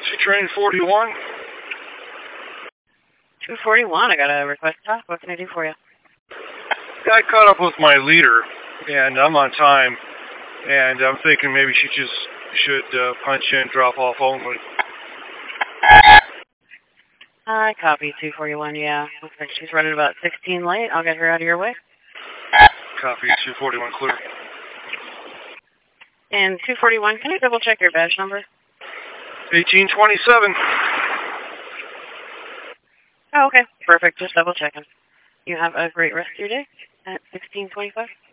Train 41. 241, I got a request talk. What can I do for you? I caught up with my leader, and I'm on time, and I'm thinking maybe she just should punch in, drop off only. I copy 241, yeah. Looks like she's running about 16 late. I'll get her out of your way. Copy 241, clear. And 241, can you double check your badge number? 1827. Oh, okay. Perfect. Just double checking. You have a great rest of your day at 1625.